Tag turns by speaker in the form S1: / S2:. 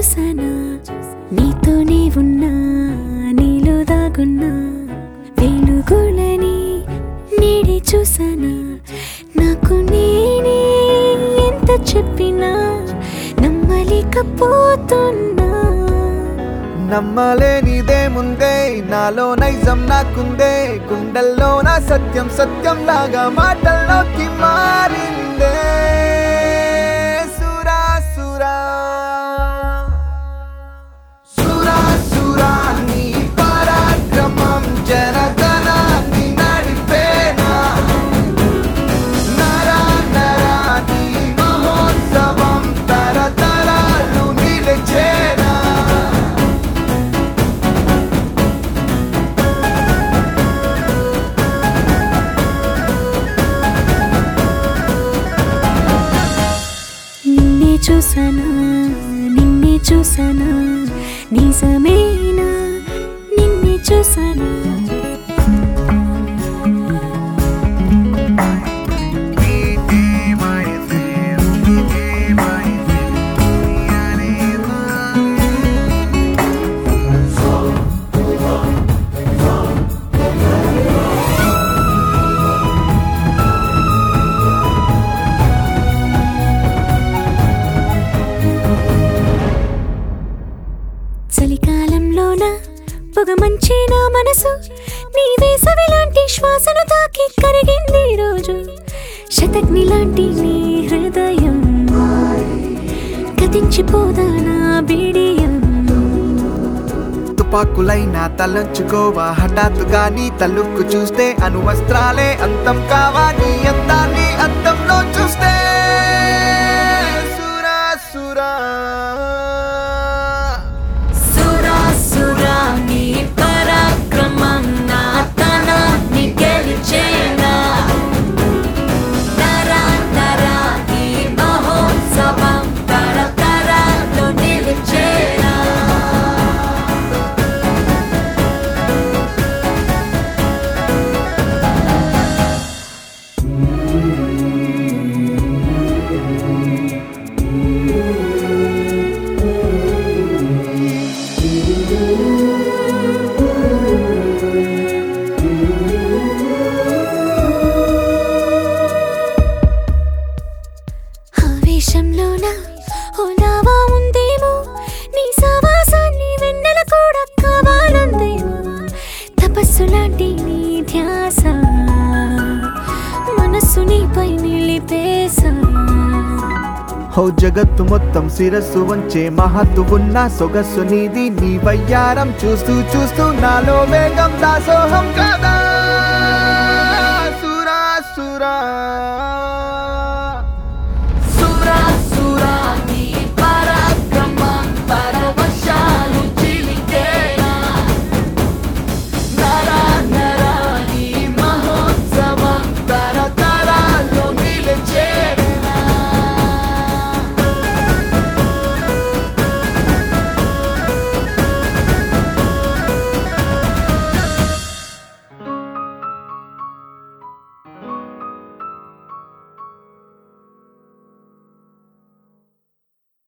S1: చూసానా నీతోనే ఉన్నా నీలో దాగున్నా వెలుగులని నీడే చూసానా నాకు నేనే ఎంత చెప్పినా నమ్మలేకపోతున్నా
S2: నమ్మలేనిదేముందే నాలో నైజం నాకుందే గుండెల్లో నా సత్యం సత్యం లాగా మాటల్లోకి మారిందే సురా సురా సురా సురా నీ పరాక్రమం జనగణాన్ని నడిపేనా నరా నరా నీ మహోత్సవం తరతరాలు నిలిచేనా
S1: చూసానా నిన్నే చూసానా నిజమేనా నిన్నే చూసానా చలికాలంలోన పొగ మంచి నా మనసు నీ వేసవి లాంటి శ్వాసను తాకి కరిగింది రోజు శతగ్ని లాంటి నీ హృదయం కదించిపోదా నా బిడియం
S2: తుపాకులైనా తలంచుకోవా హఠాత్తుగా నీ తలుక్కు చూస్తే అనువస్త్రాలే అంతం కావా నీ అందాన్ని అంతంలో చూస్తే సురా సురా
S1: ఆవేశంలోన ఓలావా ఉందేమో నీ సావాసాన్ని వెన్నెల కూడా కావాలందేమో తపస్సు లాంటి నీ ధ్యాస మనస్సు నీపై నిలిపేసా
S2: హో జగత్తు మొత్తం శిరస్సు వంచే మహత్తు ఉన్న సొగస్సు నీది నీ వయ్యారం చూస్తూ చూస్తూ నాలో వేగం దాసోహం కదా సురా సురా